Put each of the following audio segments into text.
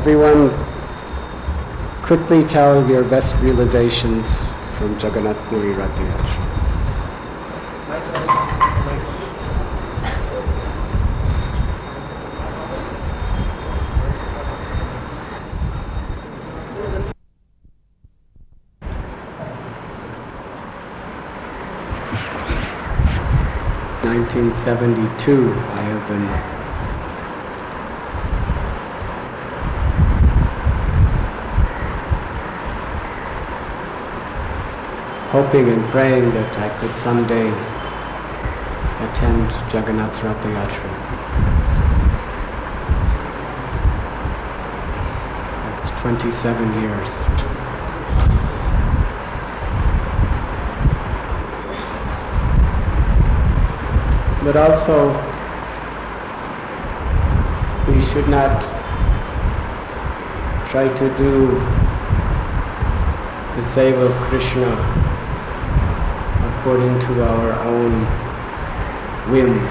everyone quickly tell your best realizations from Jagannath Puri Ratha Yatra. In 1972, I have been hoping and praying that I could someday attend Jagannath's Ratha Yatra. That's 27 years. But also, we should not try to do the seva of Krishna according to our own whims.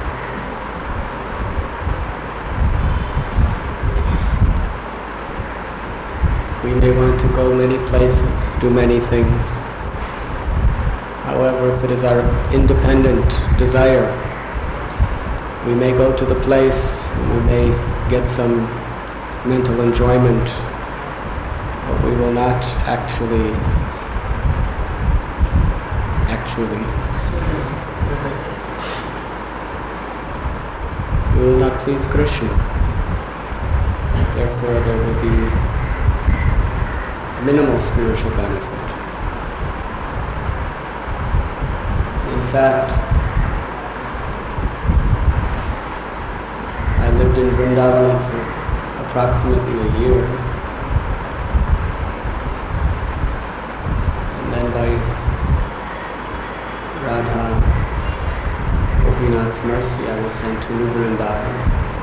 We may want to go many places, do many things. However, if it is our independent desire, we may go to the place and we may get some mental enjoyment, but we will not actually we will not please Krishna. Therefore, there will be minimal spiritual benefit. In fact, I lived in Vrindavan for approximately a year, and then by Radha Gopinath's mercy, I was sent to New Vrindavan.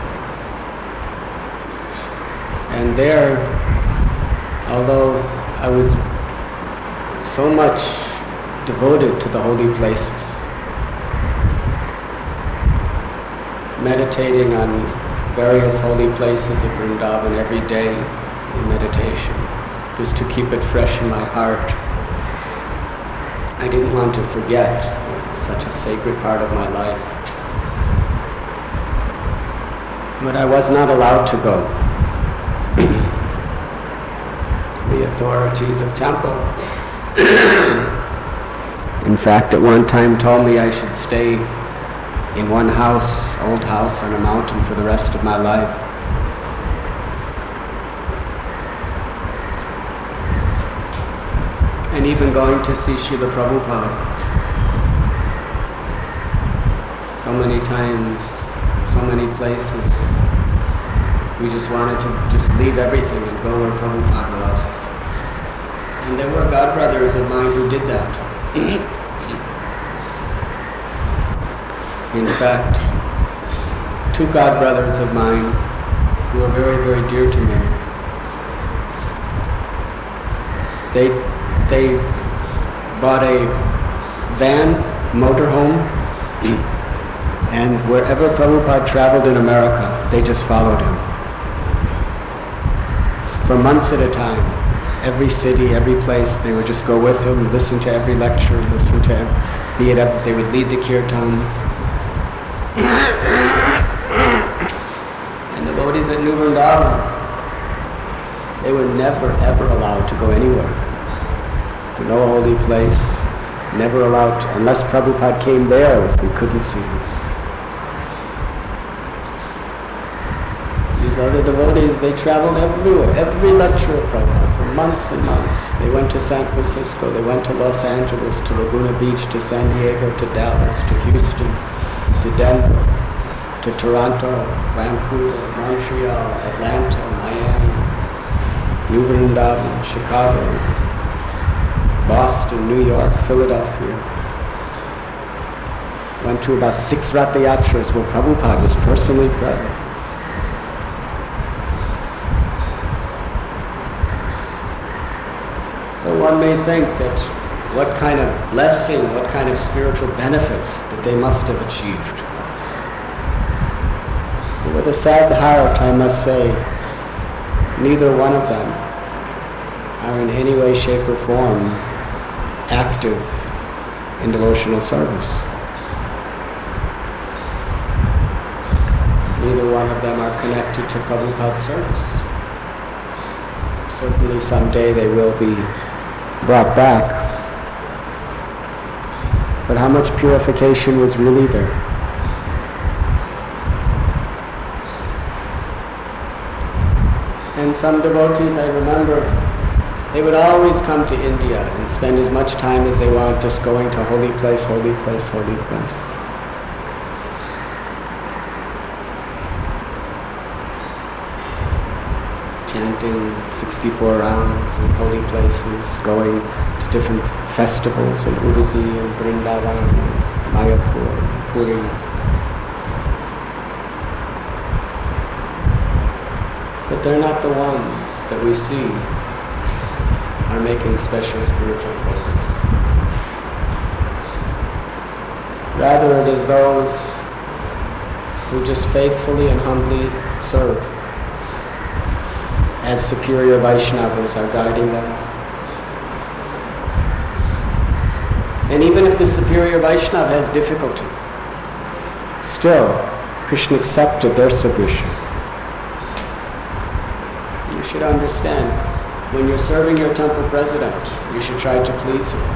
And there, although I was so much devoted to the holy places, meditating on various holy places of Vrindavan every day in meditation, just to keep it fresh in my heart. I didn't want to forget. It was such a sacred part of my life. But I was not allowed to go. The authorities of temple, in fact, at one time told me I should stay in one house, old house on a mountain for the rest of my life. And even going to see Srila Prabhupada so many times, so many places, we just wanted to just leave everything and go where Prabhupada was. And there were godbrothers of mine who did that. In fact, two godbrothers of mine who are very, very dear to me, they bought a van, motorhome, and wherever Prabhupada traveled in America, they just followed him. For months at a time, every city, every place, they would just go with him, listen to every lecture, listen to they would lead the kirtans. And the devotees at New Vrindavan, they were never ever allowed to go anywhere. To no holy place, never allowed to, unless Prabhupada came there, we couldn't see him. These other devotees, they traveled everywhere, every lecture of Prabhupada for months and months. They went to San Francisco, they went to Los Angeles, to Laguna Beach, to San Diego, to Dallas, to Houston, to Denver, to Toronto, Vancouver, Montreal, Atlanta, Miami, New Vrindavan, Chicago, Boston, New York, Philadelphia. Went to about 6 Ratha Yatras where Prabhupada was personally present. So one may think that what kind of blessing, what kind of spiritual benefits that they must have achieved. But with a sad heart, I must say, neither one of them are in any way, shape, or form active in devotional service. Neither one of them are connected to Prabhupada's service. Certainly someday they will be brought back. But how much purification was really there? And some devotees, I remember, they would always come to India and spend as much time as they want just going to holy place, holy place, holy place. Chanting 64 rounds in holy places, going to different festivals in Udupi and Vrindavan, Mayapur, Puri. But they're not the ones that we see are making special spiritual progress. Rather, it is those who just faithfully and humbly serve as superior Vaishnavas are guiding them. And even if the superior Vaishnava has difficulty, still Krishna accepted their submission. You should understand, when you're serving your temple president, you should try to please him.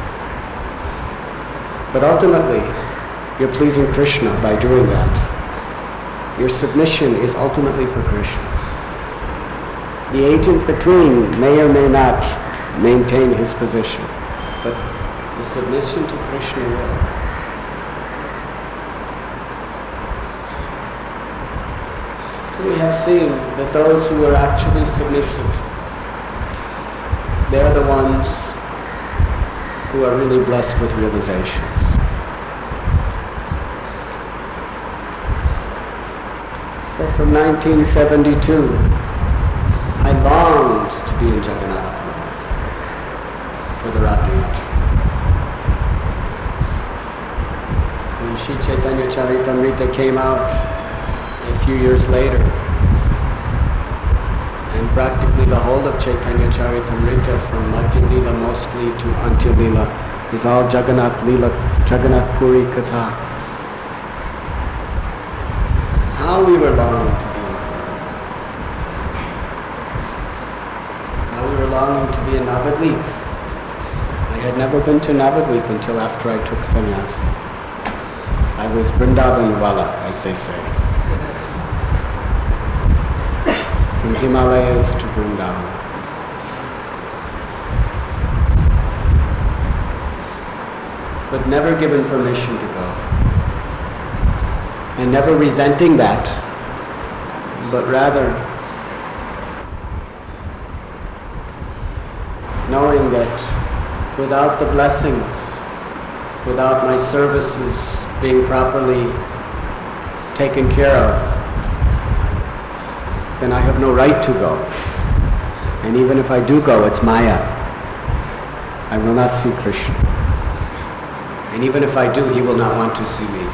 But ultimately, you're pleasing Krishna by doing that. Your submission is ultimately for Krishna. The agent between may or may not maintain his position, but the submission to Krishna will. So we have seen that those who are actually submissive, they're the ones who are really blessed with realizations. So from 1972, I longed to be in Jagannath Puri for the Rath Yatra. When Sri Chaitanya Charitamrita came out a few years later, and practically the whole of Chaitanya Charitamrita from Madhya Lila mostly to Antya Lila is all Jagannath Lila, Jagannath Puri Katha. How we were longing to be in Puri. How we were longing to be in Navadvip. I had never been to Navadvip until after I took sannyas. I was Vrindavan Wala, as they say. From Himalayas to Vrindavan. But never given permission to go. And never resenting that, but rather knowing that without the blessings, without my services being properly taken care of, then I have no right to go. And even if I do go, it's Maya. I will not see Krishna. And even if I do, he will not want to see me.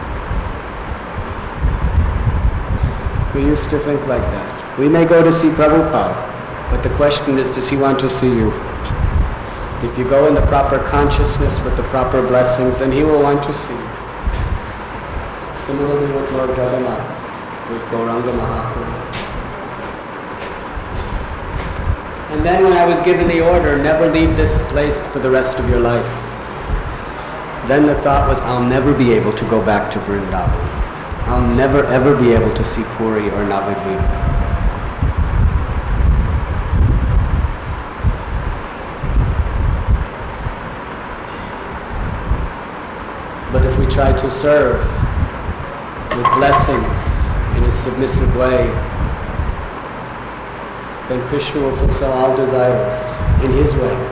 We used to think like that. We may go to see Prabhupada, but the question is, does he want to see you? If you go in the proper consciousness with the proper blessings, then he will want to see you. Similarly with Lord Jagannath, with Gauranga Mahaprabhu. And then when I was given the order, never leave this place for the rest of your life, then the thought was, I'll never be able to go back to Vrindavan. I'll never ever be able to see Puri or Navadvip. But if we try to serve with blessings in a submissive way, then Krishna will fulfill all desires in his way.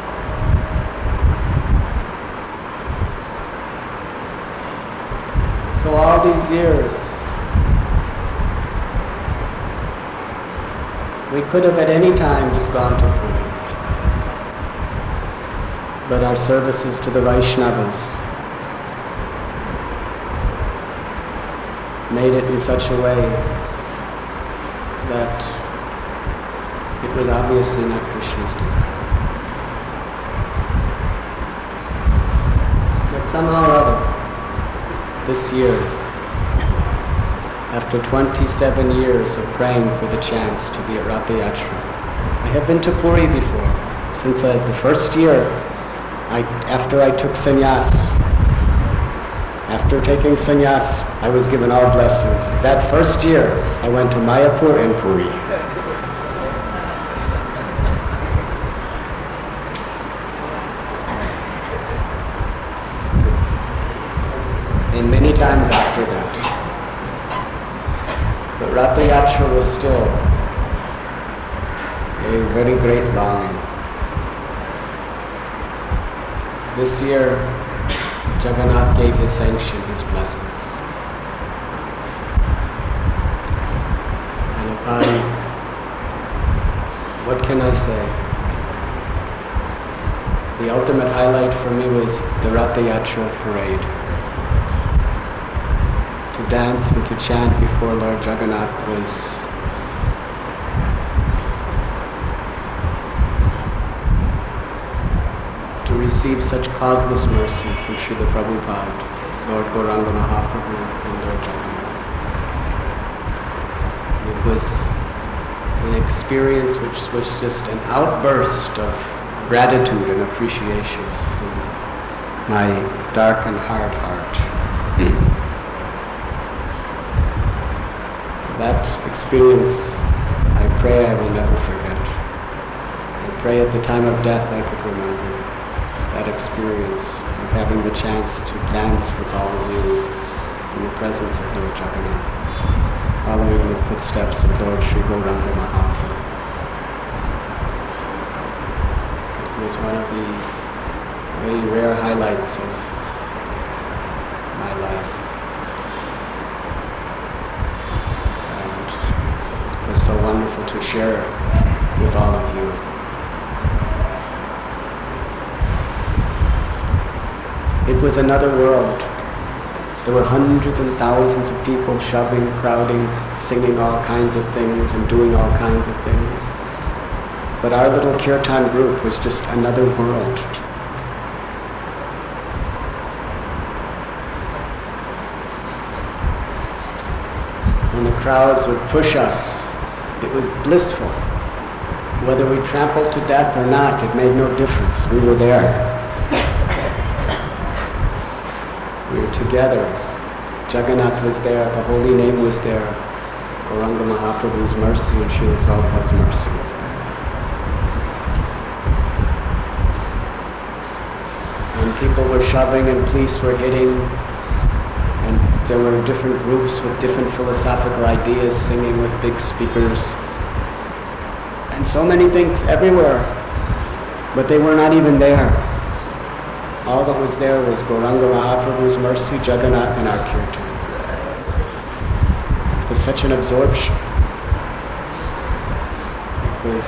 So all these years, we could have at any time just gone to Puri. But our services to the Vaishnavas made it in such a way that It was obviously not Krishna's desire. But somehow or other, this year, after 27 years of praying for the chance to be at Ratha Yatra, I have been to Puri before. Since the first year, after I took sannyas, after taking sannyas, I was given all blessings. That first year, I went to Mayapur and Puri. And many times after that. But Ratha Yatra was still a very great longing. This year, Jagannath gave his sanction, his blessings. And what can I say? The ultimate highlight for me was the Ratha Yatra parade. To dance and to chant before Lord Jagannath was to receive such causeless mercy from Srila Prabhupada, Lord Gauranga Mahaprabhu and Lord Jagannath. It was an experience which was just an outburst of gratitude and appreciation from my dark and hard heart. That experience, I pray I will never forget. I pray at the time of death I could remember that experience of having the chance to dance with all of you in the presence of Lord Jagannath, following the footsteps of Lord Sri Gauranga Mahaprabhu. It was one of the very rare highlights of my life. So wonderful to share with all of you. It was another world. There were hundreds and thousands of people shoving, crowding, singing all kinds of things and doing all kinds of things. But our little kirtan group was just another world. When the crowds would push us, it was blissful. Whether we trampled to death or not, it made no difference. We were there. We were together. Jagannath was there, the holy name was there. Gauranga Mahaprabhu's mercy and Srila Prabhupada's mercy was there. And people were shoving and police were hitting. And there were different groups with different philosophical ideas singing with big speakers. And so many things everywhere. But they were not even there. All that was there was Gauranga Mahaprabhu's mercy, Jagannath, and our kirtan. It was such an absorption. It was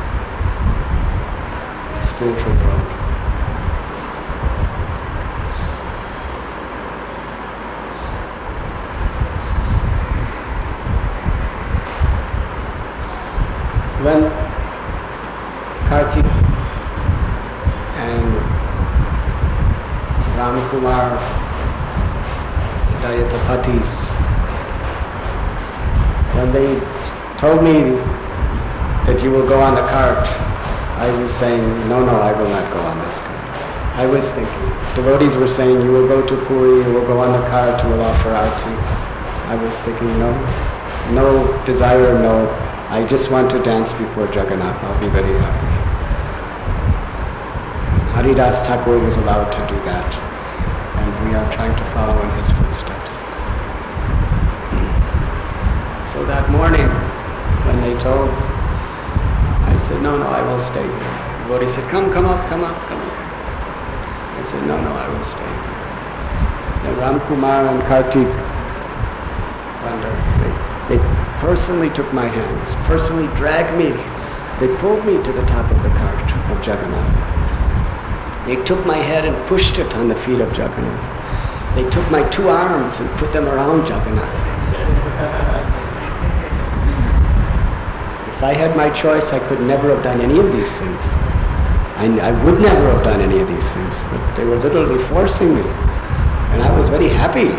the spiritual world. When Kartik and Ramkumar, the Dayatapatis, when they told me that you will go on the cart, I was saying, no, I will not go on this cart. I was thinking, devotees were saying, you will go to Puri, you will go on the cart, you will offer arati. I was thinking, no desire, no. I just want to dance before Jagannath. I'll be very happy. Haridas Thakur was allowed to do that, and we are trying to follow in his footsteps. So that morning, when they told, I said, no, I will stay here. The devotee said, come up. I said, no, I will stay here. Then Ramkumar and Kartik Pandit, they personally took my hands, personally dragged me. They pulled me to the top of the cart of Jagannath. They took my head and pushed it on the feet of Jagannath. They took my two arms and put them around Jagannath. If I had my choice, I could never have done any of these things. I would never have done any of these things, but they were literally forcing me. And I was very happy.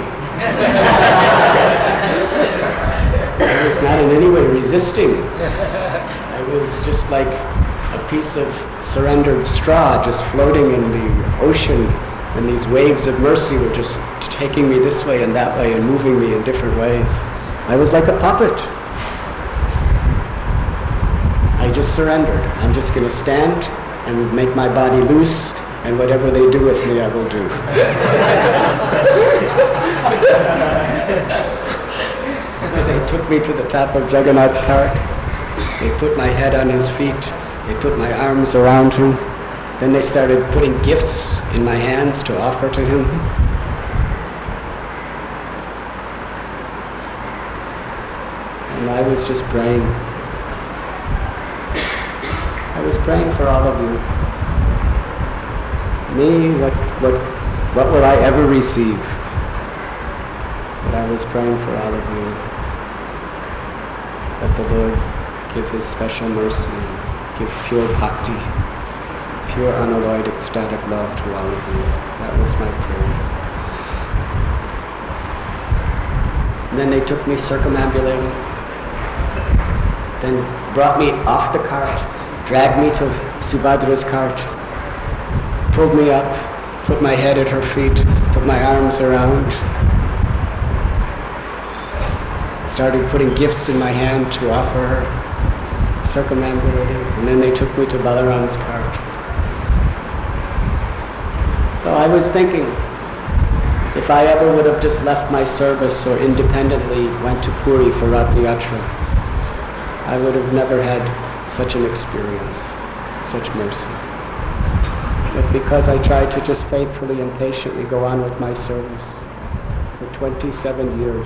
I was not in any way resisting. I was just like a piece of surrendered straw just floating in the ocean, and these waves of mercy were just taking me this way and that way and moving me in different ways. I was like a puppet. I just surrendered. I'm just going to stand and make my body loose, and whatever they do with me, I will do. So they took me to the top of Jagannath's cart. They put my head on his feet. They put my arms around him. Then they started putting gifts in my hands to offer to him. And I was just praying. I was praying for all of you. Me, what will I ever receive? But I was praying for all of you, that the Lord give His special mercy, give pure bhakti, pure unalloyed ecstatic love to all of you. That was my prayer. And then they took me circumambulating, then brought me off the cart, dragged me to Subhadra's cart, pulled me up, put my head at her feet, put my arms around, started putting gifts in my hand to offer her, circumambulating, and then they took me to Balaram's cart. So I was thinking, if I ever would have just left my service or independently went to Puri for Ratha Yatra, I would have never had such an experience, such mercy. But because I tried to just faithfully and patiently go on with my service for 27 years,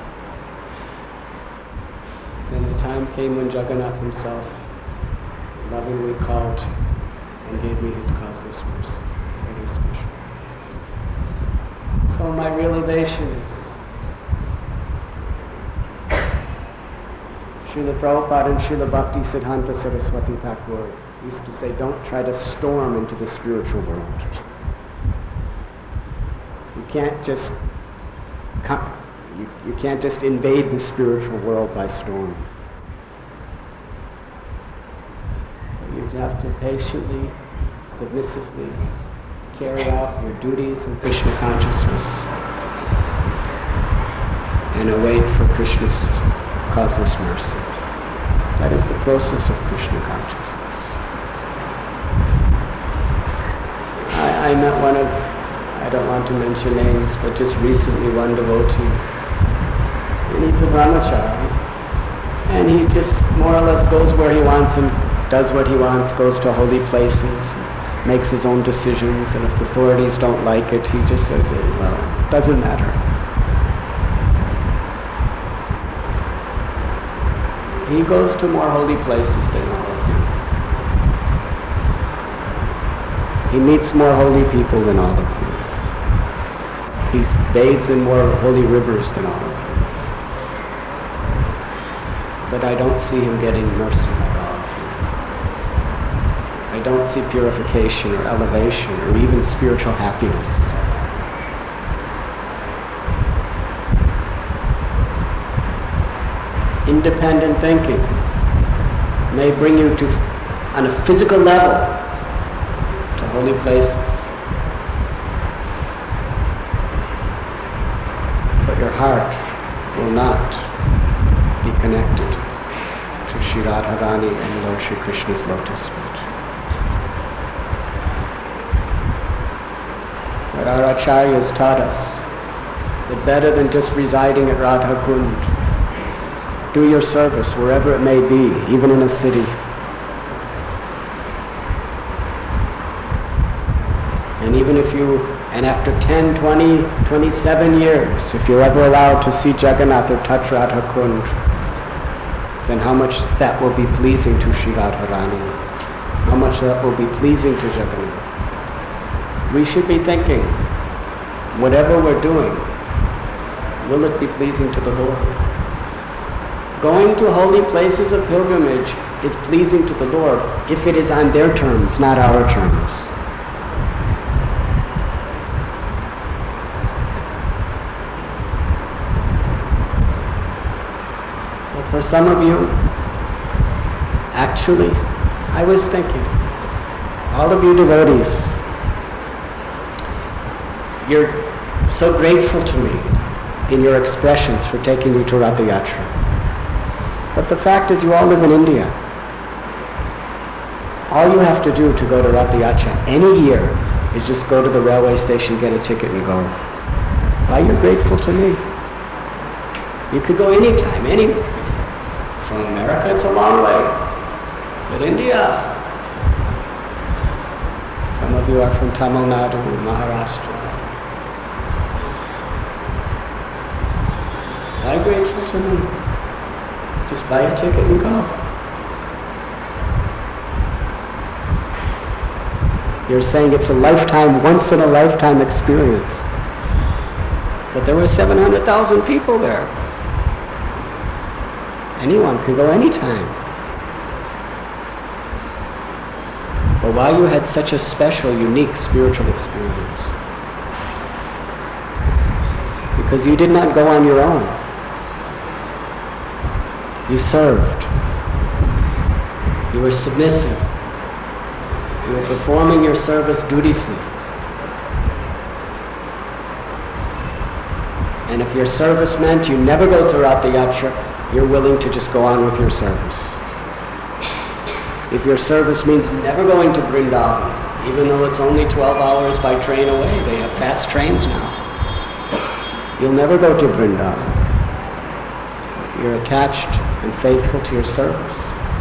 then the time came when Jagannath himself lovingly called and gave me his causeless mercy. Very special. So my realization is, Srila Prabhupada and Srila Bhakti Siddhanta Saraswati Thakur used to say, don't try to storm into the spiritual world. You can't just you can't just invade the spiritual world by storm. You have to patiently, submissively carry out your duties in Krishna consciousness and await for Krishna's causeless mercy. That is the process of Krishna consciousness. I met one of, I don't want to mention names, but just recently one devotee, and he's a brahmachari, and he just more or less goes where he wants and does what he wants, goes to holy places, makes his own decisions, and if the authorities don't like it, he just says, well, it doesn't matter. He goes to more holy places than all of you. He meets more holy people than all of you. He bathes in more holy rivers than all of you. But I don't see him getting mercy like all of you. I don't see purification or elevation or even spiritual happiness. Independent thinking may bring you to, on a physical level, to holy places. But your heart will not be connected to Shri Radharani and Lord Shri Krishna's lotus feet. But our acharyas taught us that better than just residing at Radha Kund, do your service wherever it may be, even in a city. And even if you, and after 10, 20, 27 years, if you're ever allowed to see Jagannath or touch Radha Kund, then how much that will be pleasing to Shri Radharani, how much that will be pleasing to Jagannath. We should be thinking, whatever we're doing, will it be pleasing to the Lord? Going to holy places of pilgrimage is pleasing to the Lord if it is on their terms, not our terms. So for some of you, actually, I was thinking, all of you devotees, you're so grateful to me in your expressions for taking you to Ratha Yatra. But the fact is, you all live in India. All you have to do to go to Ratha Yatra any year is just go to the railway station, get a ticket and go. Why, you're grateful to me. You could go anytime, anywhere. From America, it's a long way. But India, some of you are from Tamil Nadu, Maharashtra. Why grateful to me? Just buy a ticket and go. You're saying it's a lifetime, once in a lifetime experience. But there were 700,000 people there. Anyone can go anytime. But why you had such a special, unique spiritual experience? Because you did not go on your own. You served. You were submissive. You were performing your service dutifully. And if your service meant you never go to Ratha Yatra, you're willing to just go on with your service. If your service means never going to Vrindavan, even though it's only 12 hours by train away, they have fast trains now, you'll never go to Vrindavan. You're attached and faithful to your service.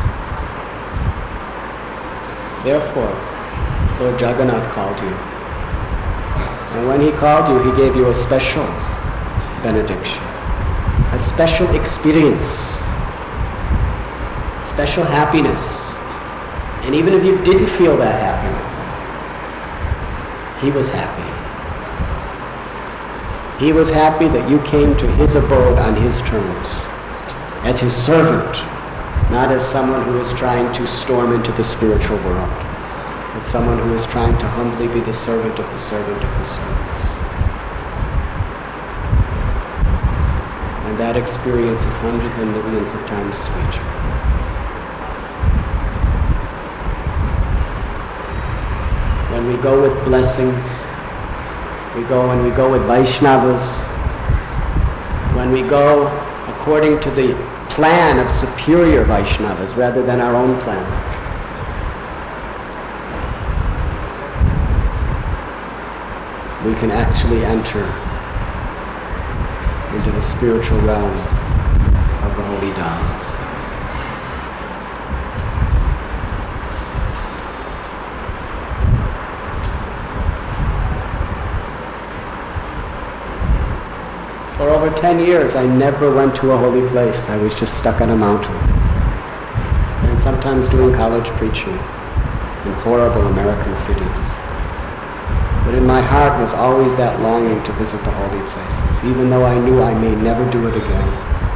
Therefore, Lord Jagannath called you. And when he called you, he gave you a special benediction, a special experience, a special happiness. And even if you didn't feel that happiness, he was happy. He was happy that you came to his abode on his terms, as his servant, not as someone who is trying to storm into the spiritual world, but someone who is trying to humbly be the servant of his servants. And that experience is hundreds and millions of times sweeter. When we go with blessings, when we go with Vaishnavas, when we go according to the plan of superior Vaishnavas rather than our own plan, we can actually enter into the spiritual realm of the holy dhams. For over 10 years, I never went to a holy place. I was just stuck on a mountain. And sometimes doing college preaching in horrible American cities. But in my heart was always that longing to visit the holy places, even though I knew I may never do it again.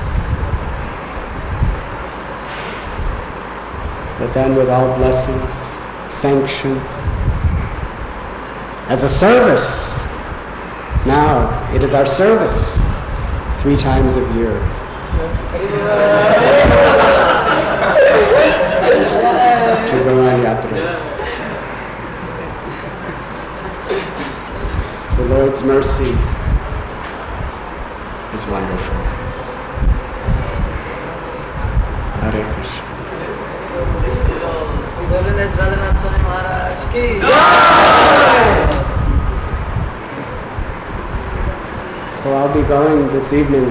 But then with all blessings, sanctions, as a service, now it is our service 3 times a year. To go on yatras. The Lord's mercy is wonderful. Hare Krishna. So I'll be going this evening.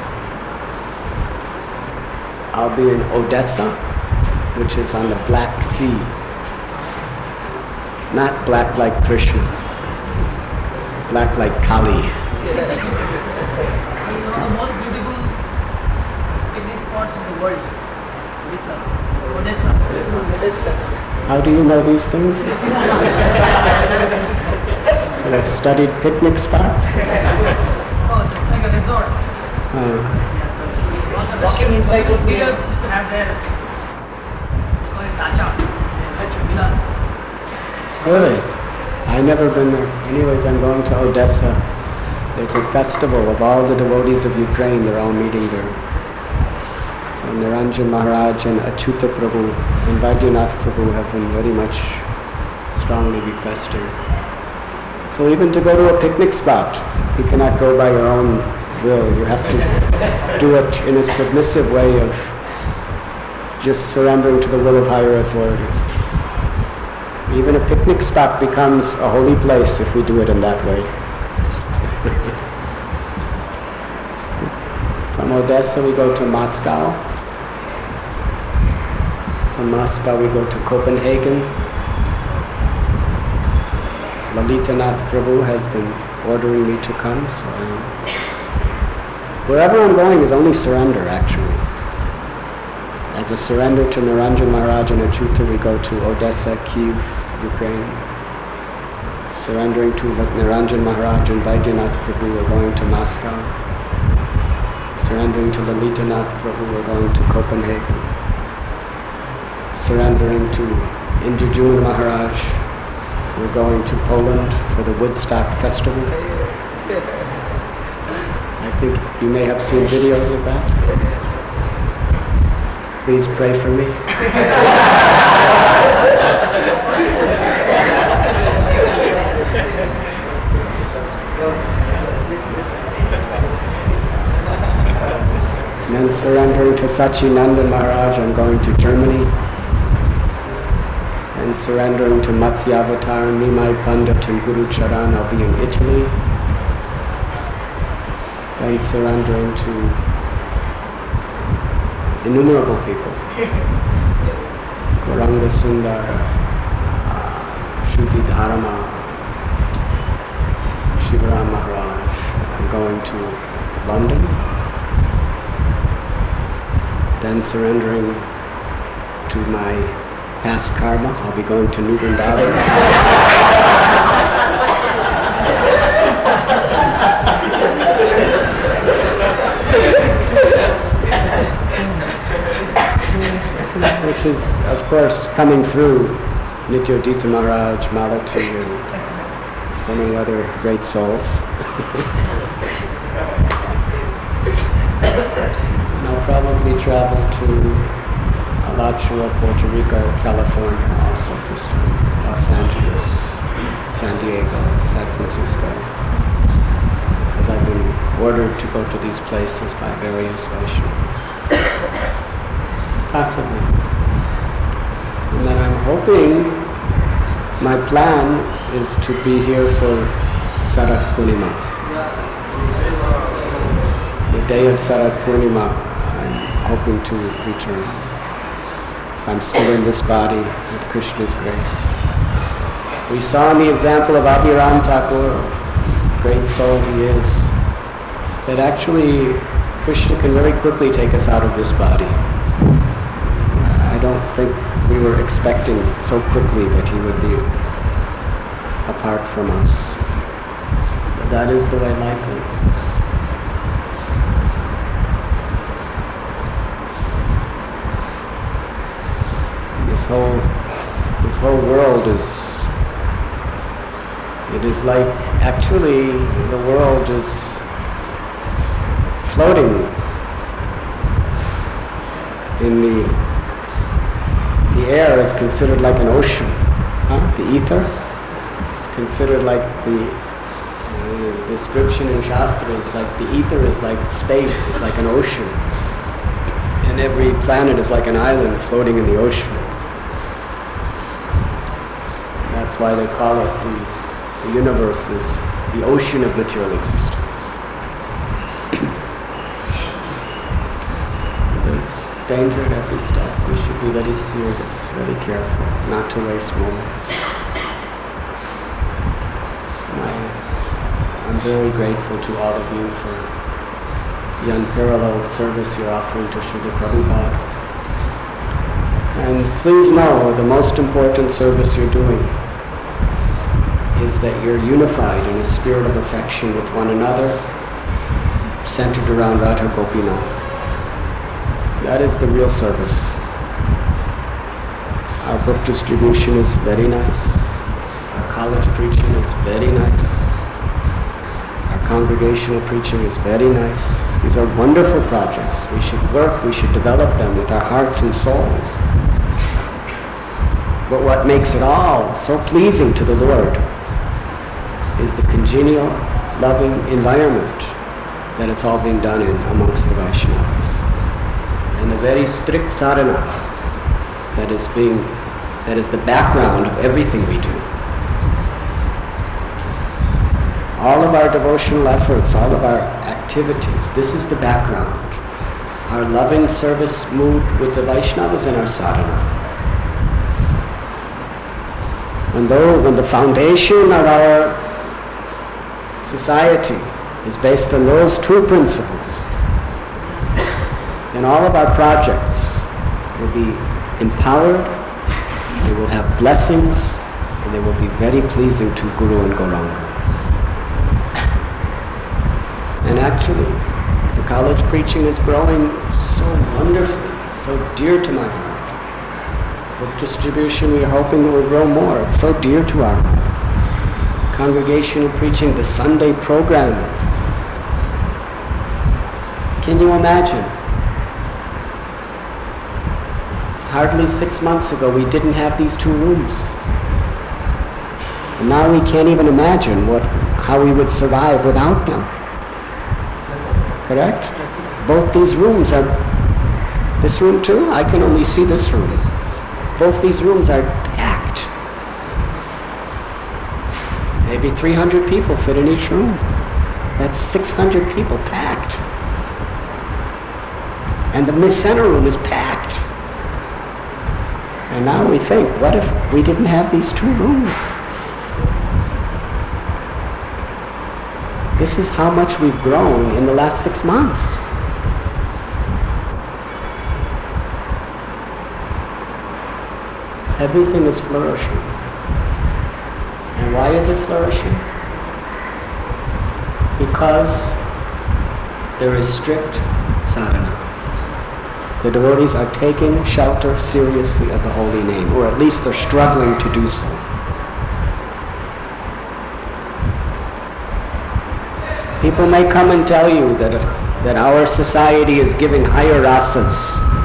I'll be in Odessa, which is on the Black Sea. Not black like Krishna, black like Kali. One of the most beautiful picnic spots in the world. Odessa. How do you know these things? You have studied picnic spots? Oh, it's like a resort. Uh, One walking inside would be. Villas used to have their dacha. Villas. Really? I've never been there. Anyways, I'm going to Odessa. There's a festival of all the devotees of Ukraine. They're all meeting there. So Niranjan Maharaj and Achyuta Prabhu and Vaidyanath Prabhu have been very much strongly requesting. So even to go to a picnic spot, you cannot go by your own will. You have to do it in a submissive way of just surrendering to the will of higher authorities. Even a picnic spot becomes a holy place if we do it in that way. From Odessa we go to Moscow. From Moscow we go to Copenhagen. Lalitanath Prabhu has been ordering me to come, so wherever I'm going is only surrender, actually. As a surrender to Niranjan Maharaj and Achyuta, we go to Odessa, Kyiv, Ukraine. Surrendering to Niranjan Maharaj and Vaidyanath Prabhu, we're going to Moscow. Surrendering to Lalitanath Prabhu, we're going to Copenhagen. Surrendering to Indradyumna Maharaj, we're going to Poland for the Woodstock Festival. I think you may have seen videos of that. Please pray for me. And then surrendering to Sachinanda Maharaj, I'm going to Germany. And surrendering to Matsyavatar, Nimai Pandit and Guru Charan, I'll be in Italy. Then surrendering to innumerable people. Gauranga Sundara, Shruti Dharma, Shivaram Maharaj. I'm going to London. Then surrendering to my past karma, I'll be going to New Vrindavan. Which is, of course, coming through Nityodita Maharaj, Malati, and so many other great souls. And I'll probably travel to Alachua, Puerto Rico, California also this time, Los Angeles, San Diego, San Francisco, because I've been ordered to go to these places by various Vaishnavas. Possibly. And then I'm hoping, my plan is to be here for Sarat Purnima. The day of Sarat Purnima, I'm hoping to return. If I'm still in this body with Krishna's grace. We saw in the example of Abhiram Thakur, great soul he is, that actually Krishna can very quickly take us out of this body. I don't think we were expecting so quickly that he would be apart from us. But that is the way life is. This whole world it is like, actually the world is floating in the air is considered like an ocean. The ether is considered like the description in Shastra is like the ether is like space, is like an ocean. And every planet is like an island floating in the ocean. And that's why they call it the universe is the ocean of material existence. Danger at every step. We should be very serious, very careful, not to waste moments. I'm very grateful to all of you for the unparalleled service you're offering to Srila Prabhupada. And please know the most important service you're doing is that you're unified in a spirit of affection with one another, centered around Radha Gopinath. That is the real service. Our book distribution is very nice. Our college preaching is very nice. Our congregational preaching is very nice. These are wonderful projects. We should work, we should develop them with our hearts and souls. But what makes it all so pleasing to the Lord is the congenial, loving environment that it's all being done in amongst the Vaishnavas. And the very strict sadhana that is the background of everything we do. All of our devotional efforts, all of our activities, this is the background. Our loving service mood with the Vaishnavas and our sadhana. When the foundation of our society is based on those two principles, then all of our projects will be empowered, they will have blessings, and they will be very pleasing to Guru and Gauranga. And actually, the college preaching is growing so wonderfully, so dear to my heart. Book distribution, we are hoping will grow more. It's so dear to our hearts. Congregational preaching, the Sunday program. Can you imagine? Hardly 6 months ago, we didn't have these two rooms. And now we can't even imagine how we would survive without them. Correct? Both these rooms are, this room too? I can only see this room. Both these rooms are packed. Maybe 300 people fit in each room. That's 600 people packed. And the center room is packed. And now we think, what if we didn't have these two rooms? This is how much we've grown in the last 6 months. Everything is flourishing. And why is it flourishing? Because there is strict sadhana. The devotees are taking shelter seriously of the holy name, or at least they're struggling to do so. People may come and tell you that our society is giving higher rasas.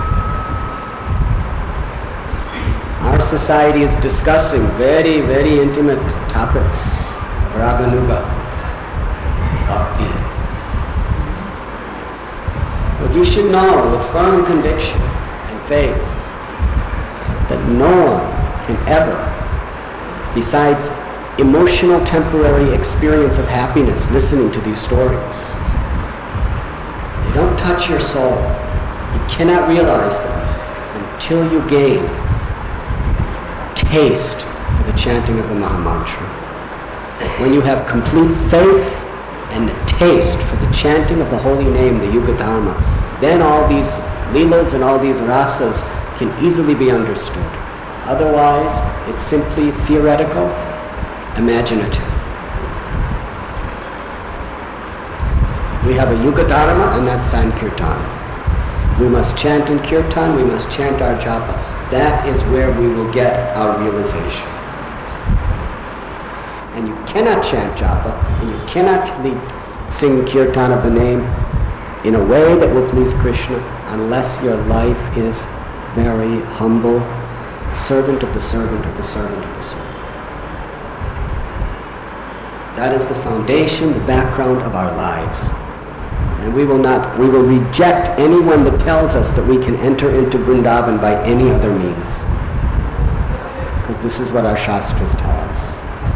Our society is discussing very, very intimate topics of Raganuga, Bhakti. But you should know with firm conviction and faith that no one can ever, besides emotional temporary experience of happiness listening to these stories, they don't touch your soul. You cannot realize them until you gain taste for the chanting of the Mahamantra. When you have complete faith and taste for the chanting of the holy name, the Yuga Dharma, then all these leelas and all these rasas can easily be understood. Otherwise, it's simply theoretical, imaginative. We have a Yuga Dharma, and that's Sankirtan. We must chant in Kirtan, we must chant our japa. That is where we will get our realization. And you cannot chant japa, and you cannot sing Kirtan of the name in a way that will please Krishna unless your life is very humble, servant of the servant of the servant of the servant. That is the foundation, the background of our lives. And we will reject anyone that tells us that we can enter into Vrindavan by any other means. Because this is what our Shastras tell us.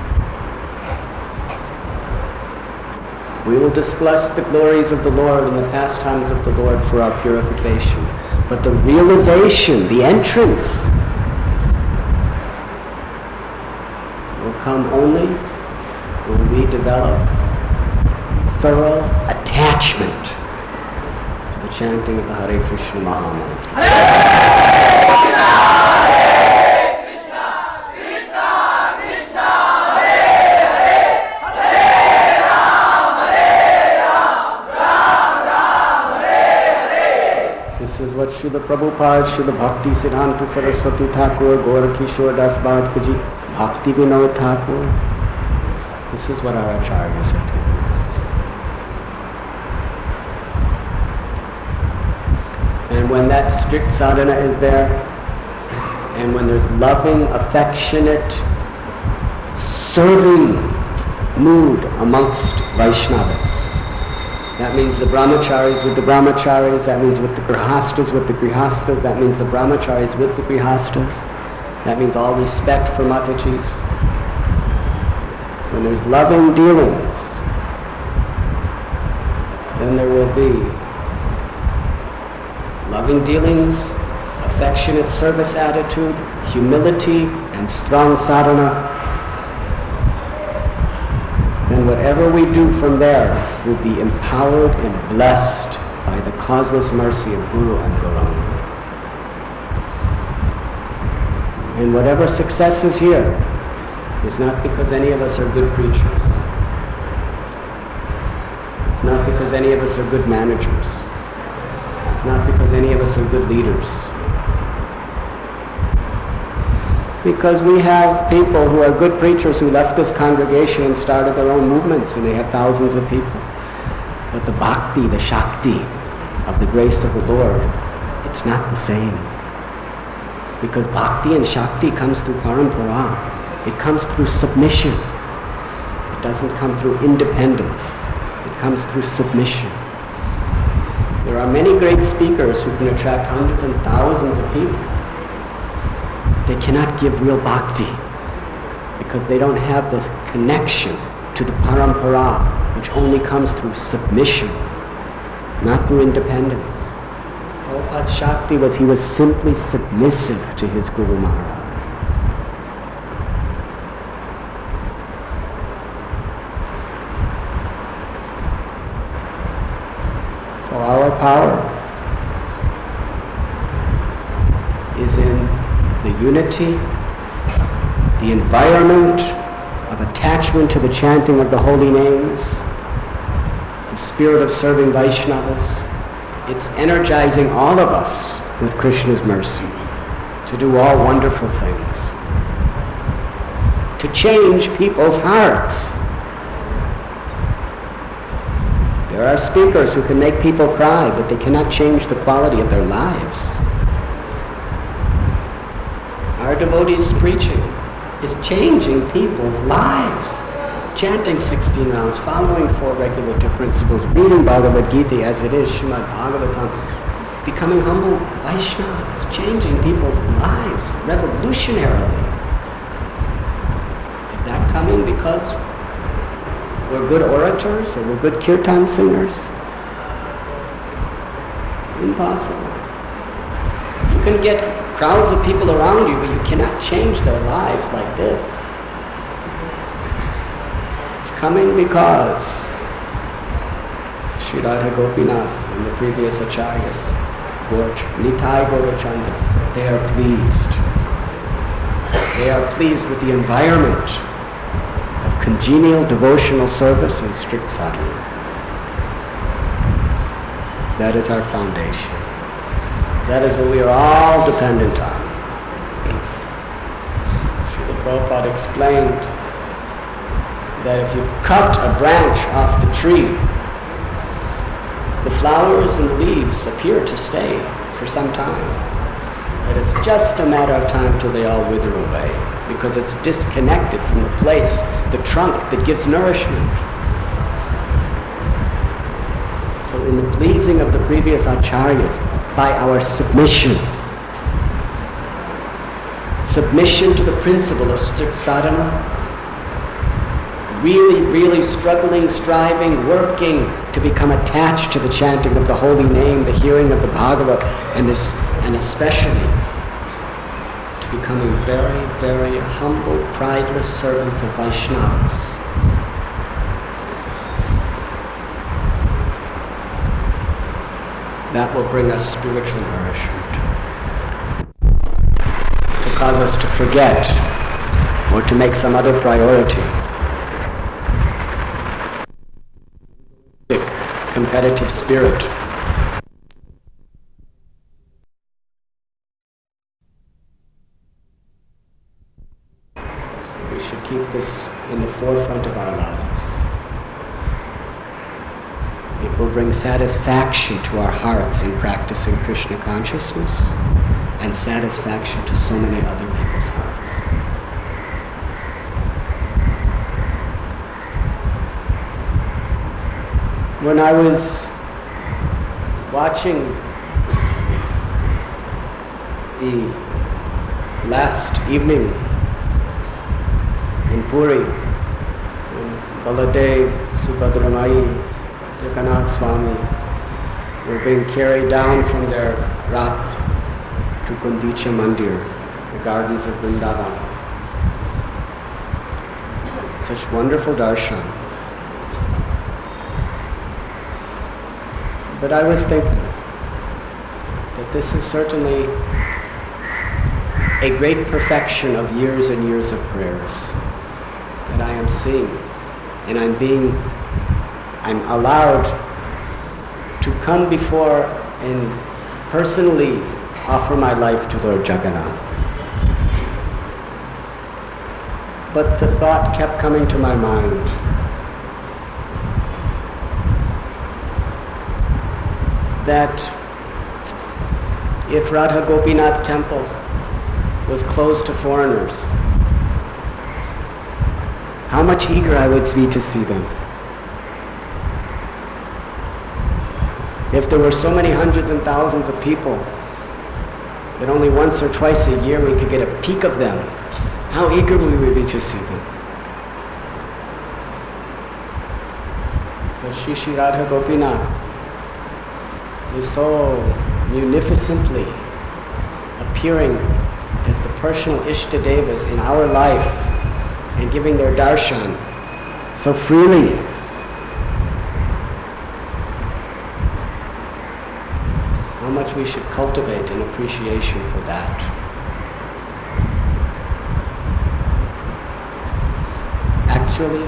We will discuss the glories of the Lord and the pastimes of the Lord for our purification. But the realization, the entrance, will come only when we develop thorough attachment to the chanting of the Hare Krishna Mahamantra. Hare Krishna, Hare Krishna, Krishna Krishna, Hare Hare, Hare Ram, Ram Ram, Hare Hare. This is what Srila Prabhupada, Srila Bhakti Siddhanta Saraswati Thakur, Gorakishore Das Bhadkuji, Bhakti Vinod Thakur. This is what our acharyas have given us. And when that strict sadhana is there, and when there's loving, affectionate, serving mood amongst Vaishnavas, that means the brahmacharis with the brahmacharis, that means with the grihastas with the grihastas, that means the brahmacharis with the grihastas, that means all respect for Matajis. When there's loving dealings, then there will be loving dealings, affectionate service attitude, humility, and strong sadhana. Then whatever we do from there will be empowered and blessed by the causeless mercy of Guru and Gauranga. And whatever success is here is not because any of us are good preachers. It's not because any of us are good managers. It's not because any of us are good leaders. Because we have people who are good preachers who left this congregation and started their own movements, and they have thousands of people. But the bhakti, the shakti of the grace of the Lord, it's not the same. Because bhakti and shakti comes through parampara. It comes through submission. It doesn't come through independence. It comes through submission. There are many great speakers who can attract hundreds and thousands of people. They cannot give real bhakti because they don't have the connection to the parampara, which only comes through submission, not through independence. Prabhupada's shakti was he was simply submissive to his Guru Maharaj. So our power is in the unity, the environment of attachment to the chanting of the holy names, the spirit of serving Vaishnavas. It's energizing all of us with Krishna's mercy to do all wonderful things, to change people's hearts. There are speakers who can make people cry, but they cannot change the quality of their lives. Our devotees' preaching is changing people's lives. Chanting 16 rounds, following 4 regulative principles, reading Bhagavad Gita as it is, Srimad Bhagavatam, becoming humble Vaishnavas, changing people's lives revolutionarily. Is that coming because we're good orators or we're good kirtan singers? Impossible. You can get crowds of people around you, but you cannot change their lives like this. It's coming because Sri Radha Gopinath and the previous acharyas, Nitai Gaurachandra, they are pleased. They are pleased with the environment of congenial devotional service and strict sadhana. That is our foundation. That is what we are all dependent on. Srila Prabhupada explained that if you cut a branch off the tree, the flowers and the leaves appear to stay for some time. But it's just a matter of time till they all wither away, because it's disconnected from the place, the trunk that gives nourishment. So in the pleasing of the previous acharyas, by our submission to the principle of strict sadhana, really struggling, striving, working to become attached to the chanting of the holy name, the hearing of the Bhagavat, and especially to becoming very, very humble, prideless servants of Vaishnavas. That will bring us spiritual nourishment, to cause us to forget or to make some other priority. Competitive spirit. It will bring satisfaction to our hearts in practicing Krishna consciousness and satisfaction to so many other people's hearts. When I was watching the last evening in Puri, when Baladev, Subhadramai, Jagannath Swami were being carried down from their Rath to Gundicha Mandir, the gardens of Vrindavan. Such wonderful darshan. But I was thinking that this is certainly a great perfection of years and years of prayers that I am seeing, and I'm allowed to come before and personally offer my life to Lord Jagannath. But the thought kept coming to my mind, that if Radha Gopinath temple was closed to foreigners, how much eager I would be to see them. If there were so many hundreds and thousands of people that only once or twice a year we could get a peek of them, how eager we would be to see them. But Shri Radha Gopinath is so munificently appearing as the personal Ishtadevas in our life and giving their darshan so freely. How much we should cultivate an appreciation for that. Actually,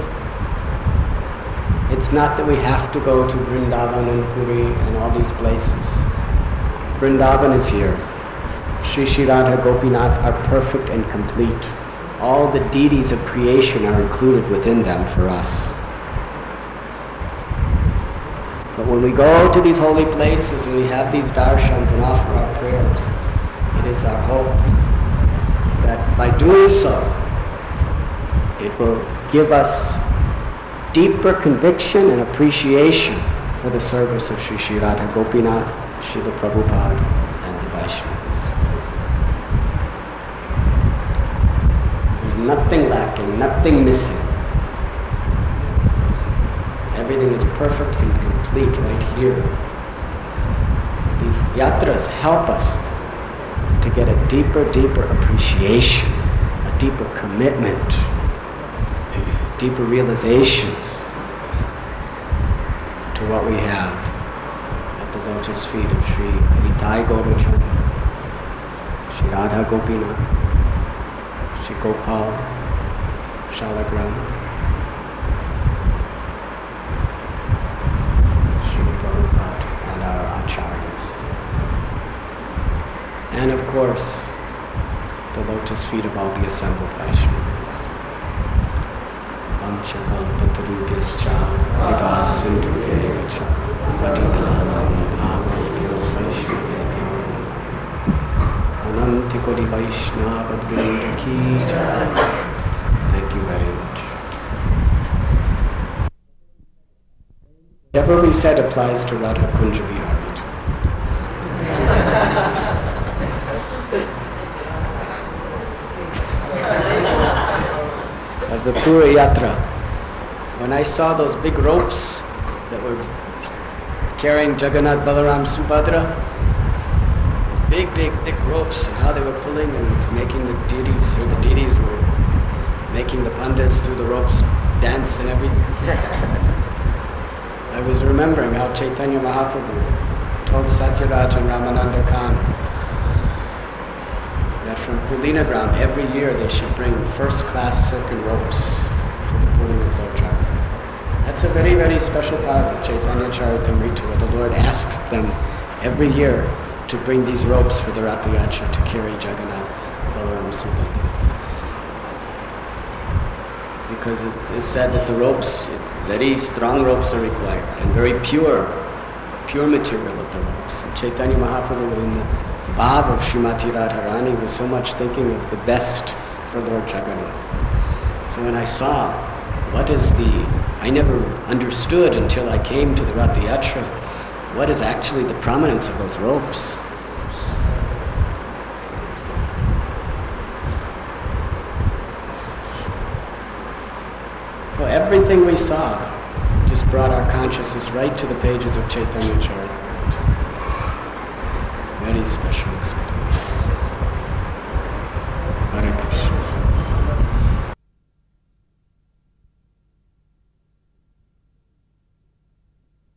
it's not that we have to go to Vrindavan and Puri and all these places. Vrindavan is here. Shri Radha Gopinath are perfect and complete. All the deities of creation are included within them for us. But when we go to these holy places and we have these darshans and offer our prayers, it is our hope that by doing so, it will give us deeper conviction and appreciation for the service of Shri Radha Gopinath, Srila Prabhupada, and the Vaishnavas. There's nothing lacking, nothing missing. Everything is perfect and complete right here. These yatras help us to get a deeper appreciation, a deeper commitment, deeper realizations to what we have at the lotus feet of Sri Nitai Gaurachandra, Sri Radha Gopinath, Sri Gopal, Shalagram, Sri Prabhupada, and our acharyas. And of course, the lotus feet of all the assembled Vaishnavas. Vanchakalpatarubhyascha kripa sindhubhyeva cha patitanam bhavanebhyo vaishnavebhyo ananti kodi vaishnava vrinda ki jai. Thank you very much. Whatever we said applies to Radha Kunja Vihari. Of the Puri Yatra, when I saw those big ropes that were carrying Jagannath, Balaram, Subhadra, big, thick ropes, and how they were pulling and making the deities, or the deities were making the pandits through the ropes dance and everything. I was remembering how Chaitanya Mahaprabhu told Satyaraj and Ramananda Khan that from Kulinagram every year they should bring first-class silken ropes for the pulling of Lord Jagannath. That's a very, very special part of Chaitanya Charitamrita, where the Lord asks them every year to bring these ropes for the Rath Yatra to carry Jagannath, Balaram, Subhadra. because it's said that the ropes, very strong ropes are required, and very pure material of the ropes. And Chaitanya Mahaprabhu, in the bhav of Srimati Radharani, was so much thinking of the best for Lord Jagannath. So when I saw I never understood until I came to the Rath Yatra, what is actually the prominence of those ropes. So everything we saw just brought our consciousness right to the pages of Chaitanya Charitamrita. Very special experience. Hare Krishna.